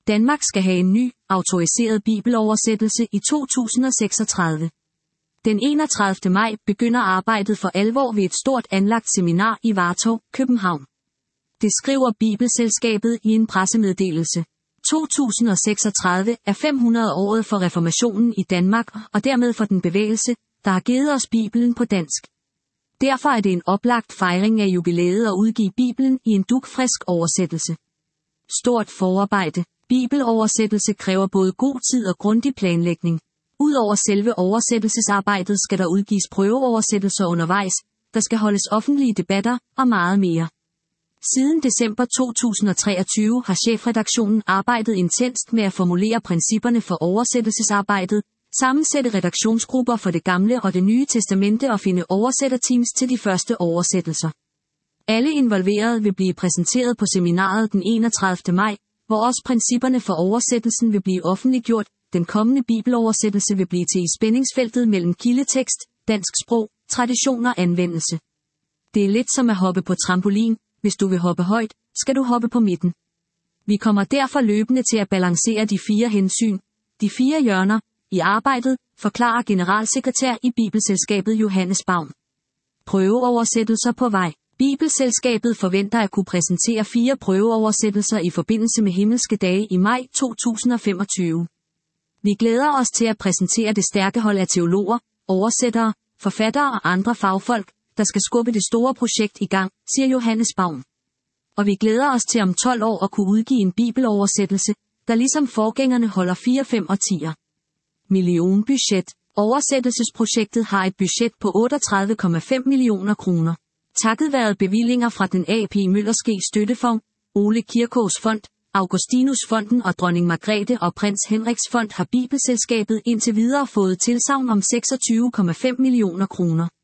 Danmark skal have en ny, autoriseret bibeloversættelse i 2036. Den 31. maj begynder arbejdet for alvor ved et stort anlagt seminar i Vartov, København. Det skriver Bibelselskabet i en pressemeddelelse. 2036 er 500-året for reformationen i Danmark, og dermed for den bevægelse, der har givet os Bibelen på dansk. Derfor er det en oplagt fejring af jubilæet at udgive Bibelen i en dugfrisk oversættelse. Stort forarbejde. Bibeloversættelse kræver både god tid og grundig planlægning. Udover selve oversættelsesarbejdet skal der udgives prøveoversættelser undervejs, der skal holdes offentlige debatter og meget mere. Siden december 2023 har chefredaktionen arbejdet intenst med at formulere principperne for oversættelsesarbejdet, sammensætte redaktionsgrupper for det gamle og det nye testamente og finde oversætterteams til de første oversættelser. Alle involverede vil blive præsenteret på seminaret den 31. maj, hvor også principperne for oversættelsen vil blive offentliggjort. Den kommende bibeloversættelse vil blive til i spændingsfeltet mellem kildetekst, dansk sprog, tradition og anvendelse. Det er lidt som at hoppe på trampolin. Hvis du vil hoppe højt, skal du hoppe på midten. Vi kommer derfor løbende til at balancere de 4 hensyn, de 4 hjørner, i arbejdet, forklarer generalsekretær i Bibelselskabet Johannes Baum. Prøveoversættelser på vej. Bibelselskabet forventer at kunne præsentere 4 prøveoversættelser i forbindelse med Himmelske Dage i maj 2025. Vi glæder os til at præsentere det stærke hold af teologer, oversættere, forfattere og andre fagfolk, der skal skubbe det store projekt i gang, siger Johannes Baum. Og vi glæder os til om 12 år at kunne udgive en bibeloversættelse, der ligesom forgængerne holder 4, 5 og 10'er. Millionbudget. Oversættelsesprojektet har et budget på 38,5 millioner kroner. Takket være bevillinger fra den A.P. Møllerske Støttefond, Ole Kirkås Fond, Augustinus Fonden og Dronning Margrethe og Prins Henriks Fond har Bibelselskabet indtil videre fået tilsagn om 26,5 millioner kroner.